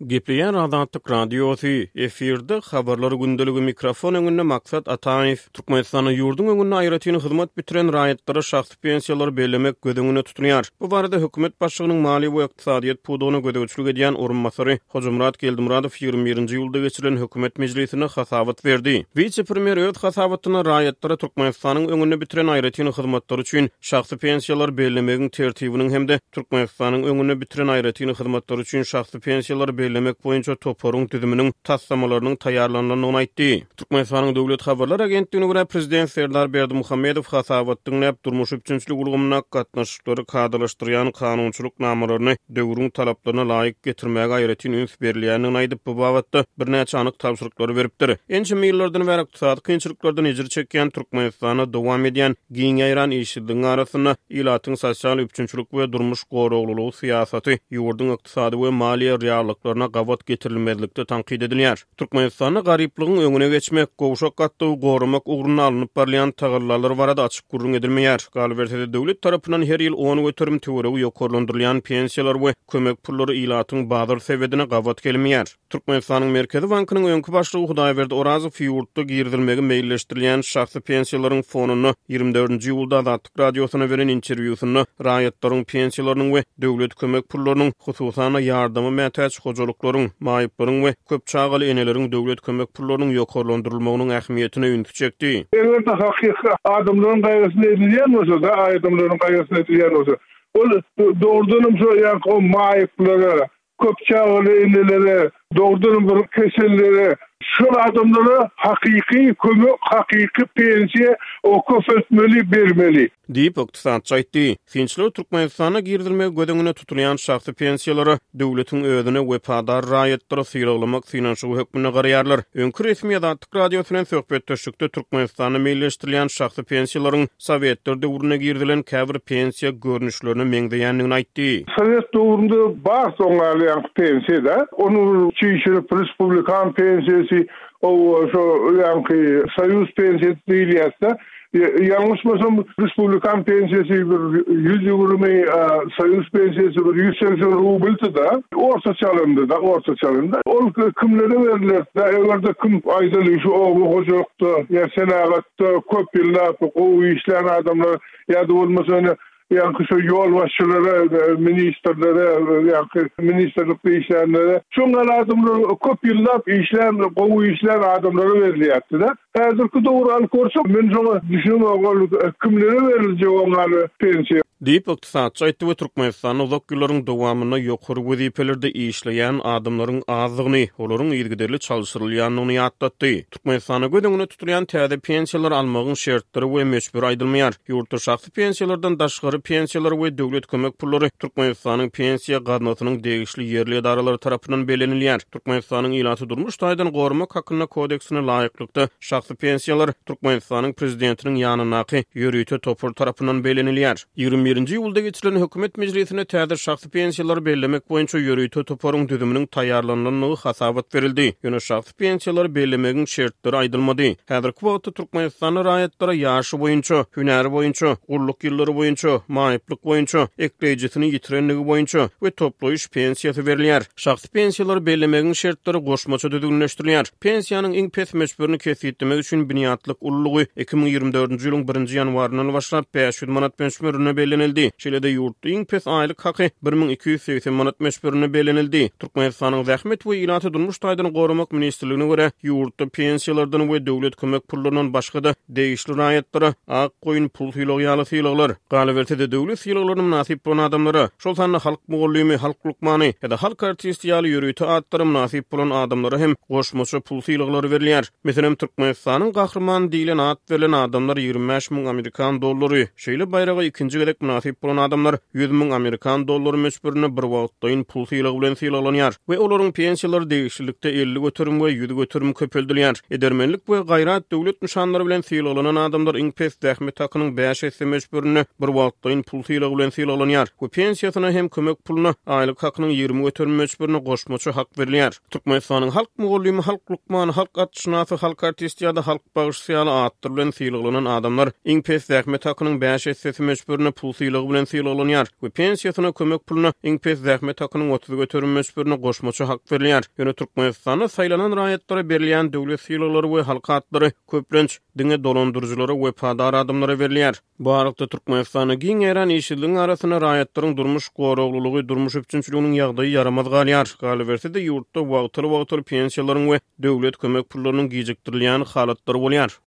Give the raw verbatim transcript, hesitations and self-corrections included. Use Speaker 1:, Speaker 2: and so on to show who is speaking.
Speaker 1: Gepleyen Azatlyk Radiosu efirde habarlary gündeligi mikrofon öňünde maksat Ataýew Türkmenistanyň ýurdun öňünde aýratyny hyzmat bitiren raýatlara şahsy pensiýalar bellemek gödüňüne tutulýar. Bu barada hökümet başlygynyň mali we ykdysadyýat pudugyny gödägçilik edýän orunmasary Hojamrat Geldimuradov ýygrimi birinji ýylda geçirilen hökümet mejlisine hasawat berdi. Vice-premier öz hasawatyny raýatlara Türkmenistanyň öňünde bitiren aýratyny hyzmatlar üçin şahsy pensiýalar bellemegiň tertibiniň hemde Türkmenistanyň öňünde bitiren aýratyny hyzmatlar üçin şahsy pensiýalar bellemek boýunça toporun tüzüminiň taslamalarynyň taýýarlanýanyny aýtdy. Türkmenistanyň döwlet habarlar agentligine görä prezident Serdar Berdimuhammedow hasawatyň näp durmuş üçinçilik ulgamyna gatnaşyklary kadrlaşdyrýan kanunçylyk namalaryny döwrüň talaplaryna laýyk getirmäge aýratyny üns berilýänini aýdyp bu babatda birnäçe anyk tapşyryklary beripdir. Ençe ýyllardan beri ykdysady kynçylyklardan ejir çekýän Türkmenistana dowam edýän giň ýaýran işçiligiň arasyna ilatyň sosial üçinçilik we durmuş goraglylygy syýasaty ýurdun ykdysady we maliýe reallyklaryna gawat getirilmezlikde tanqid edilýär. Türkmenistanyň garyplygyň öňüne geçmek, gowşak gatdygy gorumak ugruny alınıp barlayan tagallar barada açyk gurrun edilmeýär. Galbertede döwlet tarapyndan her ýyl on götürüm töweregi ýokarlandyrylýan pensiýalar we kömek pullary ilatyň bazar sebedine gawat gelmeýär. Türkmenistanyň Merkezi Bankynyň öňkü başlygy Hudaýberdi Orazow ýurtda girdirilmegi meýilleşdirilýän şahsy pensiýalaryň fonuny ýygrimi dördünji ýylda Azatlyk Radiosyna beren interwýusyny raýatlaryň pensiýalarynyň we döwlet kömek pullarynyň hususan ýardamy mätäç hojalyklaryň, maýyplaryň we köp çağaly eneleriň döwlet kömek pullarynyň ýokarlandyrylmagynyň ähmiýetine üns çekdi.
Speaker 2: Eger de hakyky adamlaryň gaýasyna edilýän bolsa da, adamlaryň gaýasyna edilýän bolsa, ol doğrudan şu ýa o maýyplary, köp çağaly eneleri, doğrudan bir keselleri, şu adamlara hakyky kömek, hakyky pensiýa o köpeltmeli bermeli.
Speaker 1: Diýip ykdysadçy aýtdy. Finçler Türkmenistana girdirilmegi gödüňüne tutulýan şahsy pensiýalary döwletiň özüne we padar raýatlara syýraglamak finansiýal hökmüne garaýarlar. Öňkü resmi Azatlyk Radiosynyň söhbetdeşlikde Türkmenistana meýilleşdirilýän şahsy pensiýalaryň Sowetler döwrüne girdilen käbir pensiýa görnüşlerini meňdeýänligini aýtdy.
Speaker 2: Sowet döwründe bar soňalýan pensiýada, onu çyşyryp respublikan pensiýasy, o şu ýa-ni soýuz pensiýasy diýilýärse, yanlışmasam respublikan pensiyesi bir yüz ýygrimy, soýuz pensiyesi bir yüz seksen rubl da, orta çalındı da, orta çalındı. Ol kimlere verilir da, evlerde kim aýdaly şu oğlu hojalykda, ya senagatda, köp ýyllar o işleyen adamlar, ya da bolmasa yani şu yol başçıları, ministerlere, yani ministerlikte işleyenlere, şunlar adamlar köp ýyllar işleyen, gowy işleyen adamlara verilýärdi da. Häzirki dowru alyp görşek, men şoňa düşünmegol kimlere beriljek onlara pensiýa.
Speaker 1: Diýip ykdysadçy aýtdy we Türkmenistanyň uzak ýyllaryň dowamyna ýokary wezifelerde işleýän adamlaryň azlygyny, olaryň ýergiderli çalşyrylýanyny ýatlatdy. Türkmenistana gödüňüne tutulýan täze pensiýalar almagyň şertleri we meçbur aýdylmaýar. Ýurtda şahsy pensiýalardan daşgary pensiýalar we döwlet kömek pullary Türkmenistanyň pensiýa gaznasynyň degişli ýerli edaralary tarapyndan belenilýär. Türkmenistanyň ilaty durmuş taýdan gorumak hakyna kodeksine laýyklykda şahsy pensiýalar Türkmenistanyň prezidentiniň ýanynaky ýörüýte topur tarapyndan belenilýär. ýygrimi birinji ýylda geçirilen hökümet mejlisine täze şahsy pensiýalar bellemek boýunça ýörüýte toporuň tüzüminiň taýýarlananyny hasawat berildi. Ýöne şahsy pensiýalar bellemegiň şertleri aýdylmady. Häzirki wagtda Türkmenistanyň raýatlary ýaşy boýunça, hünäri boýunça, gurluk ýyllary boýunça, maýyplyk boýunça, ekleýjisini ýitirenligi boýunça we toplaýyş pensiýasy berilýär. Şahsy pensiýalar bellemegiň şertleri goşmaça düzgünleşdirilýär. Pensiýanyň iň pes meçburyny kesitdirmek üçin biniatlyk ullugy iki ming ýygrimi dördünji ýylyň birinji ýanwaryndan başlap beş ýüz manat meçburyny belenildi. Şeýle-de ýurtda iň pes aýlyk haky bir ming iki ýüz seksen manat meçburyny belenildi. Türkmenistanyň zähmet we ilaty durmuş taýdan gorumak ministrligine görä ýurtda pensiýalardan we döwlet kömek pulllaryndan başga da degişli raýatlara ak goýun pul syýlagy ýaly syýlaglar, galbertede döwlet syýlaglaryny nasip bolan adamlara, şol sanly halk mugullymy, halk lukmany ýa-da halk artisti ýaly ýörüýte adlary nasip bolan adamlara hem goşmaça pul syýlaglary berilýär. Meselem Türkmenistanyň gahrman diýilen ad berilen adamlar ýygrimi beş ming Amerikan dollary, şeýle bayraga ikinji gerek nasip bolan adamlar yüz ming Amerikan dollary meçburyny bir wagtdaýyn pul syýlagy bilen syýlaglanýar we olaryň pensiýalary degişlikde elli götürüm we yüz götürüm köpeldilýär. Edermenlik we gaýrat döwlet nişanlary bilen syýlaglanan adamlar iň pes zähmet hakynyň beş esse meçburyny bir wagtdaýyn pul syýlagy bilen syýlaglanýar. Bu pensiýasyna hem kömek puluny aýlyk hakynyň ýygrimi götürüm meçburyny goşmaça hak berilýär. Türkmenistanyň halk mugullymy, halk lukmany, halk atşynasy, halk artisti ýa-da halk bagışçyly atlar bilen sylyklanan adamlar iň pes zähmet hakynyň beş hissesi meçburuna pul sylygy bilen sylyklanyar we pensiýasyna kömek puluna iň pes zähmet hakynyň otuz götürüm meçburuna goşmaça hak berilýär. Ýöne Türkmenistanda saýlanan raýatlara berilýän döwlet sylyklary we halk atlary köplenç diňe dolandyrjylara we padar adamlara berilýär. Bu arada Türkmenistanyň giň eran işçiligiň arasyna raýatlaryň durmuş goraglulugy, durmuş üçinçiliginiň ýagdaýy yaramaz galýar. Galy berse de ýurtda wagtyly wagtyly pensiýalaryň we döwlet kömek pullarynyň gijikdirilýän halatlary bolýar.